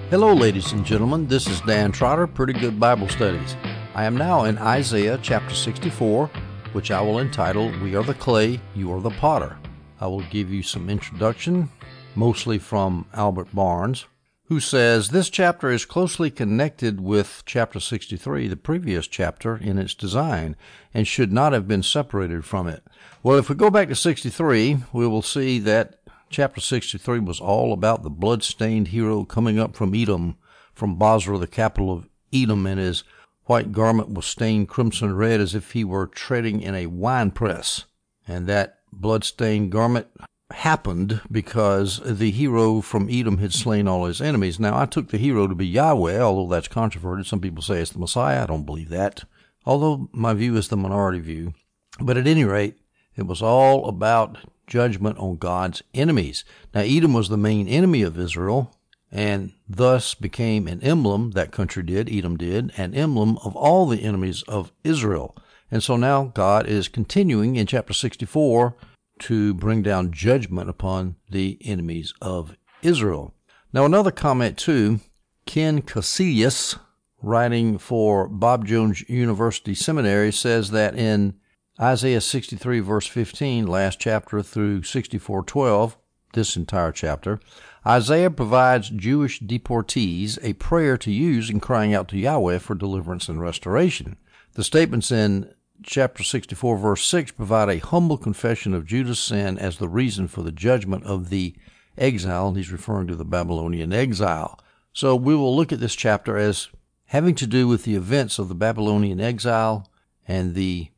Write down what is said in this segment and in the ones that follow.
Hello, ladies and gentlemen. This is Dan Trotter, Pretty Good Bible Studies. I am now in Isaiah chapter 64, which I will entitle, We Are the Clay, You Are the Potter. I will give you some introduction, mostly from Albert Barnes, who says this chapter is closely connected with chapter 63, the previous chapter, in its design, and should not have been separated from it. Well, if we go back to 63, we will see that Chapter 63 was all about the blood-stained hero coming up from Edom, from Bozrah, the capital of Edom, and his white garment was stained crimson red as if he were treading in a winepress. And that blood-stained garment happened because the hero from Edom had slain all his enemies. Now, I took the hero to be Yahweh, although that's controverted. Some people say it's the Messiah. I don't believe that, although my view is the minority view. But at any rate, it was all about judgment on God's enemies. Now, Edom was the main enemy of Israel, and thus became an emblem, that country did, Edom did, an emblem of all the enemies of Israel. And so now God is continuing in chapter 64 to bring down judgment upon the enemies of Israel. Now, another comment too, Ken Casillas, writing for Bob Jones University Seminary, says that in Isaiah 63 verse 15, last chapter, through 64:12, this entire chapter, Isaiah provides Jewish deportees a prayer to use in crying out to Yahweh for deliverance and restoration. The statements in chapter 64 verse 6 provide a humble confession of Judah's sin as the reason for the judgment of the exile, and he's referring to the Babylonian exile. So we will look at this chapter as having to do with the events of the Babylonian exile and the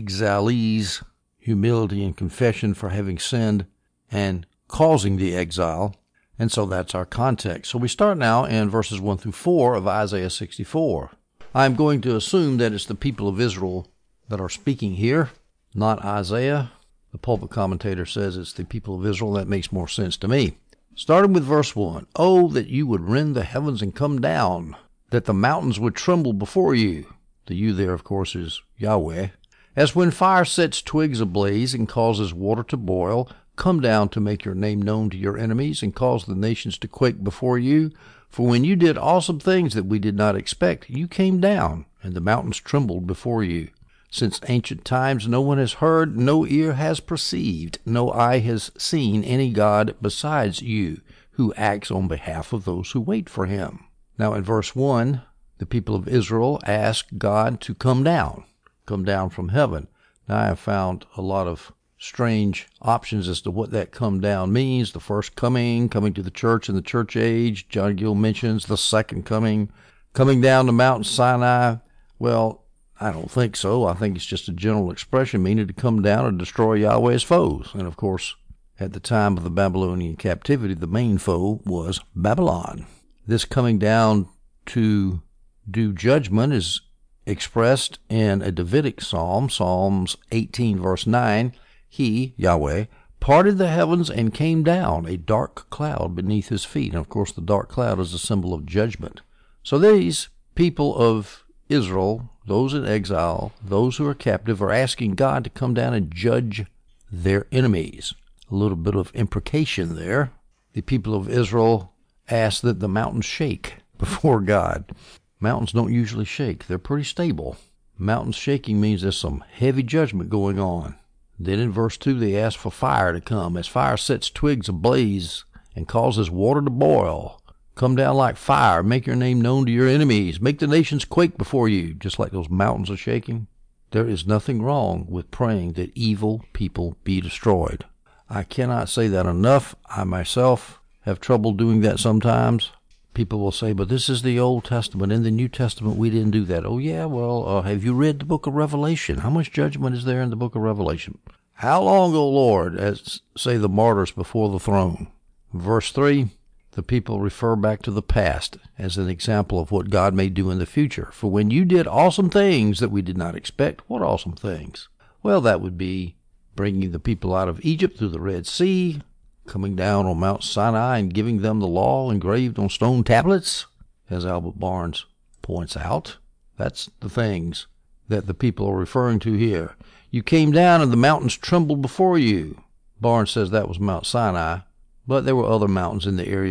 exilees' humility and confession for having sinned and causing the exile. And so that's our context. So we start now in verses 1 through 4 of Isaiah 64. I'm going to assume that it's the people of Israel that are speaking here, not Isaiah. The pulpit commentator says it's the people of Israel. That makes more sense to me. Starting with verse 1. Oh, that you would rend the heavens and come down, that the mountains would tremble before you. The you there, of course, is Yahweh. As when fire sets twigs ablaze and causes water to boil, come down to make your name known to your enemies and cause the nations to quake before you. For when you did awesome things that we did not expect, you came down, and the mountains trembled before you. Since ancient times no one has heard, no ear has perceived, no eye has seen any God besides you, who acts on behalf of those who wait for him. Now in verse 1, the people of Israel ask God to come down from heaven. Now, I have found a lot of strange options as to what that come down means. The first coming to the church in the church age. John Gill mentions the second coming down to Mount Sinai. Well, I don't think so. I think it's just a general expression meaning to come down and destroy Yahweh's foes. And of course, at the time of the Babylonian captivity, the main foe was Babylon. This coming down to do judgment is expressed in a Davidic psalm, Psalms 18 verse 9. He, Yahweh, parted the heavens and came down, a dark cloud beneath his feet. And of course the dark cloud is a symbol of judgment. So these people of Israel, those in exile, those who are captive, are asking God to come down and judge their enemies. A little bit of imprecation there. The people of Israel ask that the mountains shake before God. Mountains don't usually shake. They're pretty stable. Mountains shaking means there's some heavy judgment going on. Then in verse 2, they ask for fire to come. As fire sets twigs ablaze and causes water to boil, come down like fire. Make your name known to your enemies. Make the nations quake before you, just like those mountains are shaking. There is nothing wrong with praying that evil people be destroyed. I cannot say that enough. I myself have trouble doing that sometimes. People will say, but this is the Old Testament. In the New Testament, we didn't do that. Oh, yeah, well, have you read the book of Revelation? How much judgment is there in the book of Revelation? How long, O Lord, as say the martyrs before the throne? Verse 3, the people refer back to the past as an example of what God may do in the future. For when you did awesome things that we did not expect, what awesome things? Well, that would be bringing the people out of Egypt through the Red Sea, coming down on Mount Sinai and giving them the law engraved on stone tablets, as Albert Barnes points out. That's the things that the people are referring to here. You came down and the mountains trembled before you. Barnes says that was Mount Sinai, but there were other mountains in the area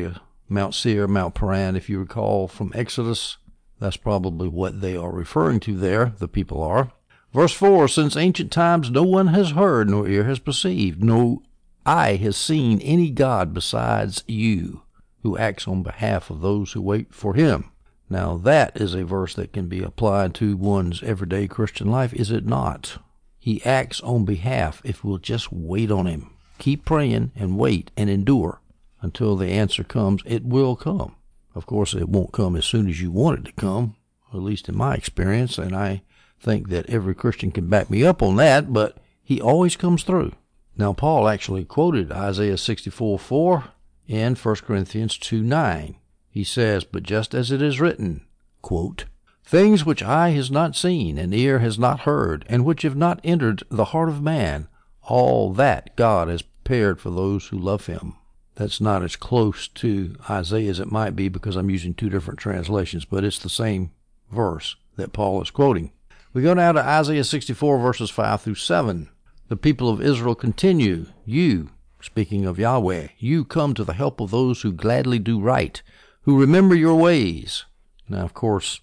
Mount Seir, Mount Paran, if you recall from Exodus. That's probably what they are referring to there, the people are. Verse 4, since ancient times no one has heard, nor ear has perceived, no eye has seen any God besides you, who acts on behalf of those who wait for him. Now that is a verse that can be applied to one's everyday Christian life, is it not? He acts on behalf if we'll just wait on him. Keep praying and wait and endure until the answer comes. It will come. Of course, it won't come as soon as you want it to come, at least in my experience, and I think that every Christian can back me up on that, but he always comes through. Now, Paul actually quoted Isaiah 64:4 and 1 Corinthians 2:9. He says, but just as it is written, quote, things which eye has not seen and ear has not heard, and which have not entered the heart of man, all that God has prepared for those who love him. That's not as close to Isaiah as it might be because I'm using two different translations, but it's the same verse that Paul is quoting. We go now to Isaiah 64, verses 5 through 7. The people of Israel continue, you, speaking of Yahweh, you come to the help of those who gladly do right, who remember your ways. Now, of course,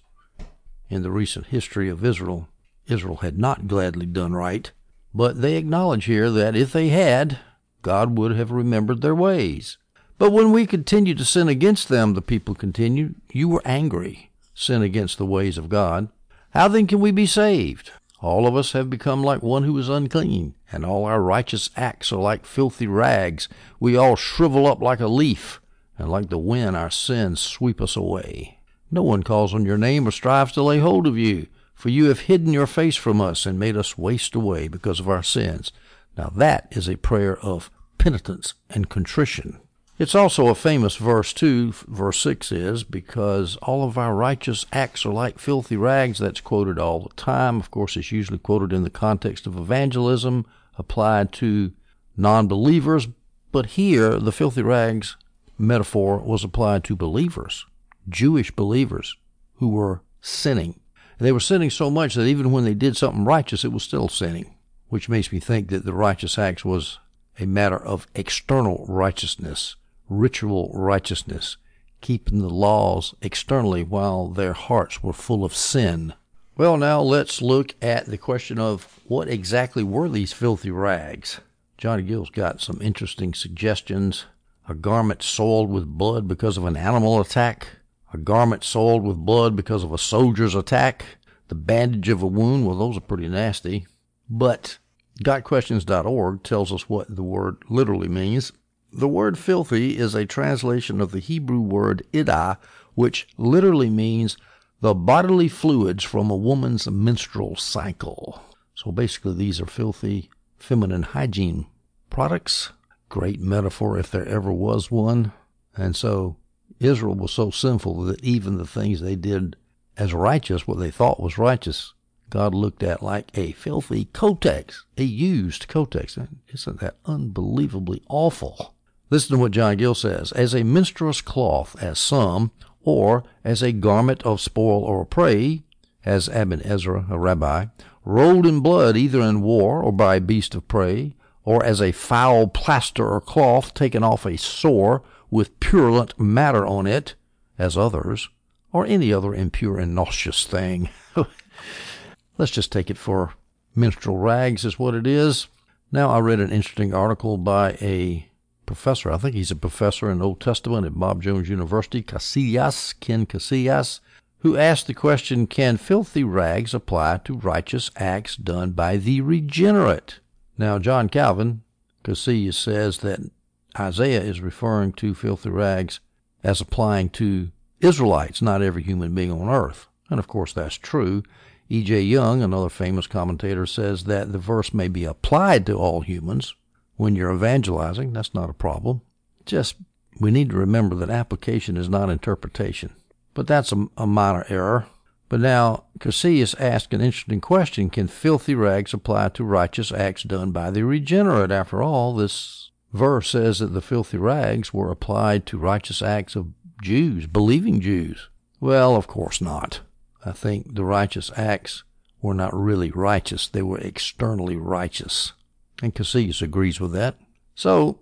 in the recent history of Israel, Israel had not gladly done right, but they acknowledge here that if they had, God would have remembered their ways. But when we continued to sin against them, the people continued, you were angry, sin against the ways of God. How then can we be saved? All of us have become like one who is unclean, and all our righteous acts are like filthy rags. We all shrivel up like a leaf, and like the wind our sins sweep us away. No one calls on your name or strives to lay hold of you, for you have hidden your face from us and made us waste away because of our sins. Now that is a prayer of penitence and contrition. It's also a famous verse too. Verse 6 is, because all of our righteous acts are like filthy rags. That's quoted all the time. Of course, it's usually quoted in the context of evangelism, applied to non-believers. But here, the filthy rags metaphor was applied to believers, Jewish believers who were sinning. They were sinning so much that even when they did something righteous, it was still sinning, which makes me think that the righteous acts was a matter of external righteousness, ritual righteousness, keeping the laws externally while their hearts were full of sin. Well, now let's look at the question of what exactly were these filthy rags. Johnny Gill's got some interesting suggestions. A garment soiled with blood because of an animal attack, a garment soiled with blood because of a soldier's attack, the bandage of a wound. Well, those are pretty nasty. But GotQuestions.org tells us what the word literally means. The word filthy is a translation of the Hebrew word idah, which literally means the bodily fluids from a woman's menstrual cycle. So basically these are filthy feminine hygiene products. Great metaphor if there ever was one. And so Israel was so sinful that even the things they did as righteous, what they thought was righteous, God looked at like a filthy kotex, a used kotex. Isn't that unbelievably awful? Listen to what John Gill says. As a menstruous cloth, as some, or as a garment of spoil or prey, as Aben Ezra, a rabbi, rolled in blood either in war or by a beast of prey, or as a foul plaster or cloth taken off a sore with purulent matter on it, as others, or any other impure and nauseous thing. Let's just take it for menstrual rags is what it is. Now, I read an interesting article by a professor. I think he's a professor in Old Testament at Bob Jones University, Ken Casillas, who asked the question, can filthy rags apply to righteous acts done by the regenerate? Now, John Calvin, Casillas, says that Isaiah is referring to filthy rags as applying to Israelites, not every human being on earth. And of course that's true. E.J. Young, another famous commentator, says that the verse may be applied to all humans. When you're evangelizing, that's not a problem. Just, we need to remember that application is not interpretation. But that's a minor error. But now, Casillas asked an interesting question. Can filthy rags apply to righteous acts done by the regenerate? After all, this verse says that the filthy rags were applied to righteous acts of Jews, believing Jews. Well, of course not. I think the righteous acts were not really righteous. They were externally righteous. And Casillas agrees with that. So,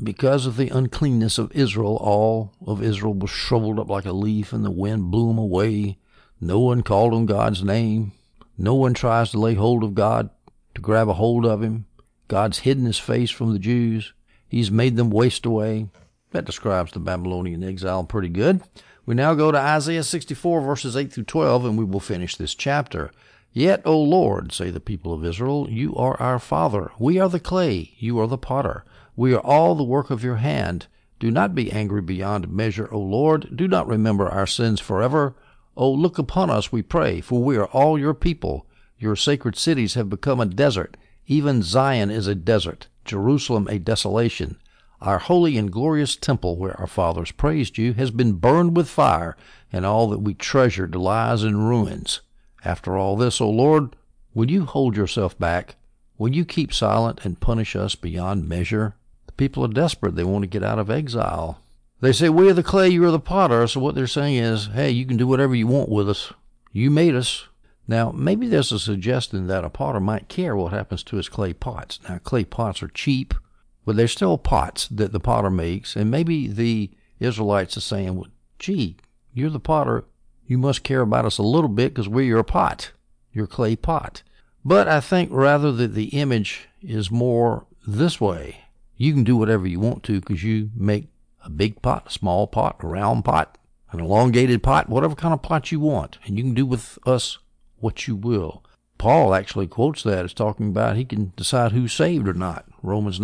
because of the uncleanness of Israel, all of Israel was shriveled up like a leaf, and the wind blew them away. No one called on God's name. No one tries to lay hold of God, to grab a hold of him. God's hidden his face from the Jews. He's made them waste away. That describes the Babylonian exile pretty good. We now go to Isaiah 64, verses 8 through 12, and we will finish this chapter. Yet, O Lord, say the people of Israel, you are our Father. We are the clay, you are the potter. We are all the work of your hand. Do not be angry beyond measure, O Lord. Do not remember our sins forever. O look upon us, we pray, for we are all your people. Your sacred cities have become a desert. Even Zion is a desert, Jerusalem a desolation. Our holy and glorious temple, where our fathers praised you, has been burned with fire, and all that we treasured lies in ruins. After all this, O Lord, will you hold yourself back? Will you keep silent and punish us beyond measure? The people are desperate. They want to get out of exile. They say, we are the clay, you are the potter. So what they're saying is, hey, you can do whatever you want with us. You made us. Now, maybe there's a suggestion that a potter might care what happens to his clay pots. Now, clay pots are cheap, but they're still pots that the potter makes. And maybe the Israelites are saying, well, gee, you're the potter. You must care about us a little bit because we're your pot, your clay pot. But I think rather that the image is more this way. You can do whatever you want to because you make a big pot, a small pot, a round pot, an elongated pot, whatever kind of pot you want. And you can do with us what you will. Paul actually quotes that as talking about he can decide who's saved or not. Romans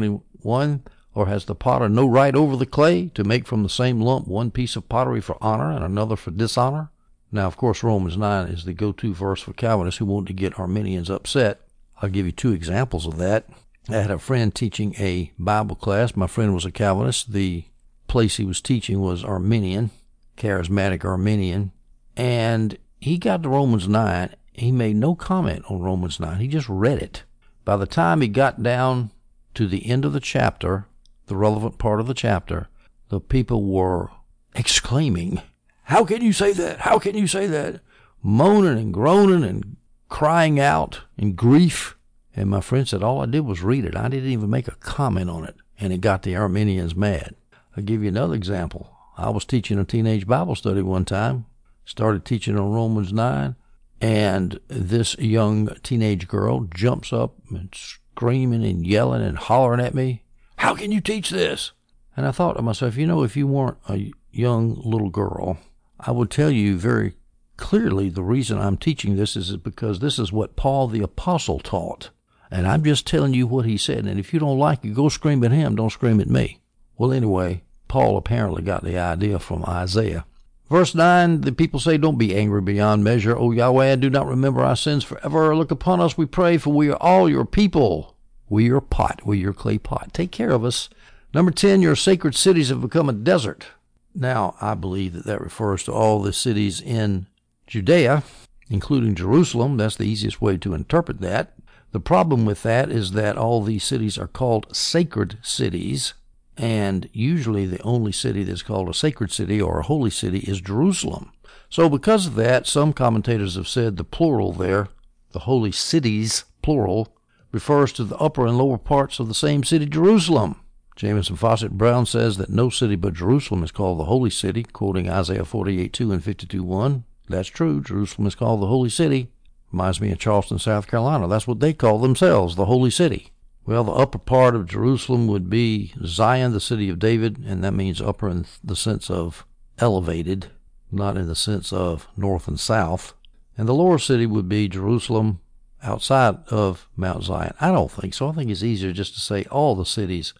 9:21, or has the potter no right over the clay to make from the same lump one piece of pottery for honor and another for dishonor? Now, of course, Romans 9 is the go-to verse for Calvinists who want to get Arminians upset. I'll give you two examples of that. I had a friend teaching a Bible class. My friend was a Calvinist. The place he was teaching was Arminian, charismatic Arminian, and he got to Romans 9. He made no comment on Romans 9. He just read it. By the time he got down to the end of the chapter, the relevant part of the chapter, the people were exclaiming, how can you say that? How can you say that? Moaning and groaning and crying out in grief. And my friend said, all I did was read it. I didn't even make a comment on it. And it got the Arminians mad. I'll give you another example. I was teaching a teenage Bible study one time. Started teaching on Romans 9. And this young teenage girl jumps up and screaming and yelling and hollering at me, how can you teach this? And I thought to myself, if you weren't a young little girl, I would tell you very clearly the reason I'm teaching this is because this is what Paul the Apostle taught. And I'm just telling you what he said. And if you don't like it, go scream at him. Don't scream at me. Well, anyway, Paul apparently got the idea from Isaiah. Verse 9, the people say, don't be angry beyond measure, O Yahweh, and do not remember our sins forever. Look upon us, we pray, for we are all your people. We are your pot, we are your clay pot. Take care of us. Number 10, your sacred cities have become a desert. Now, I believe that refers to all the cities in Judea, including Jerusalem. That's the easiest way to interpret that. The problem with that is that all these cities are called sacred cities, and usually the only city that's called a sacred city or a holy city is Jerusalem. So because of that, some commentators have said the plural there, the holy cities, plural, refers to the upper and lower parts of the same city, Jerusalem. Jamieson Fausset Brown says that no city but Jerusalem is called the holy city, quoting Isaiah 48:2 and 52:1. That's true. Jerusalem is called the holy city. Reminds me of Charleston, South Carolina. That's what they call themselves, the holy city. Well, the upper part of Jerusalem would be Zion, the city of David, and that means upper in the sense of elevated, not in the sense of north and south. And the lower city would be Jerusalem outside of Mount Zion. I don't think so. I think it's easier just to say all the cities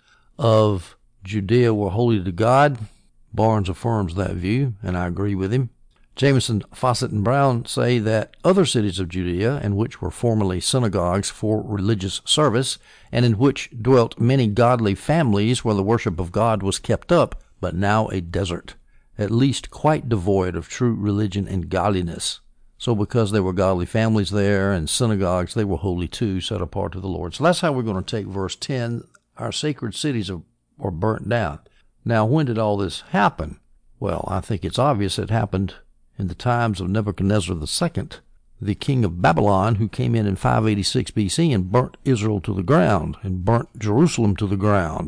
of Judea were holy to God. Barnes affirms that view, and I agree with him. Jamieson, Fausset, and Brown say that other cities of Judea, in which were formerly synagogues for religious service, and in which dwelt many godly families where the worship of God was kept up, but now a desert, at least quite devoid of true religion and godliness. So because there were godly families there and synagogues, they were holy too, set apart to the Lord. So that's how we're going to take verse 10. Our sacred cities are burnt down. Now, when did all this happen? Well, I think it's obvious it happened in the times of Nebuchadnezzar II, the king of Babylon, who came in 586 BC and burnt Israel to the ground and burnt Jerusalem to the ground.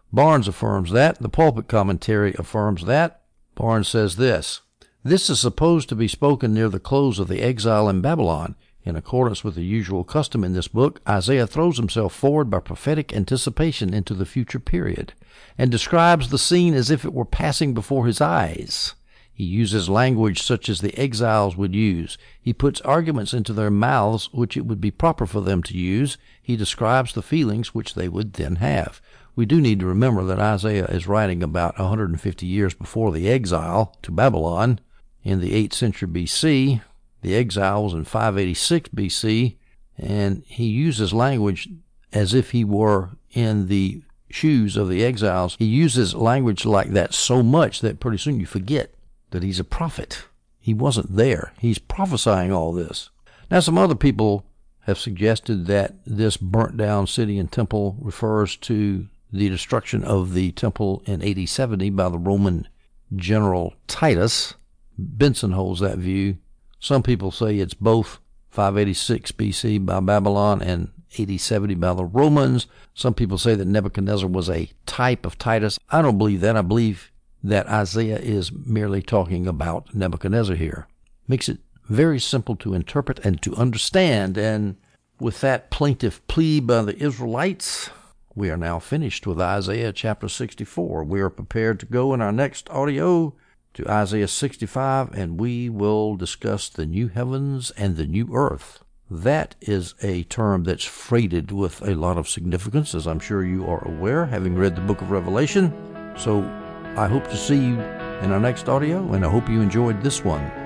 Barnes affirms that. The Pulpit Commentary affirms that. Barnes says this: "This is supposed to be spoken near the close of the exile in Babylon. In accordance with the usual custom in this book, Isaiah throws himself forward by prophetic anticipation into the future period, and describes the scene as if it were passing before his eyes. He uses language such as the exiles would use. He puts arguments into their mouths which it would be proper for them to use. He describes the feelings which they would then have." We do need to remember that Isaiah is writing about 150 years before the exile to Babylon in the 8th century B.C. The exile was in 586 B.C., and he uses language as if he were in the shoes of the exiles. He uses language like that so much that pretty soon you forget that he's a prophet. He wasn't there. He's prophesying all this. Now, some other people have suggested that this burnt-down city and temple refers to the destruction of the temple in AD 70 by the Roman general Titus. Benson holds that view. Some people say it's both 586 BC by Babylon and AD 70 by the Romans. Some people say that Nebuchadnezzar was a type of Titus. I don't believe that. I believe that Isaiah is merely talking about Nebuchadnezzar here. Makes it very simple to interpret and to understand. And with that plaintive plea by the Israelites, we are now finished with Isaiah chapter 64. We are prepared to go in our next audio to Isaiah 65, and we will discuss the new heavens and the new earth. That is a term that's freighted with a lot of significance, as I'm sure you are aware, having read the book of Revelation. So I hope to see you in our next audio, and I hope you enjoyed this one.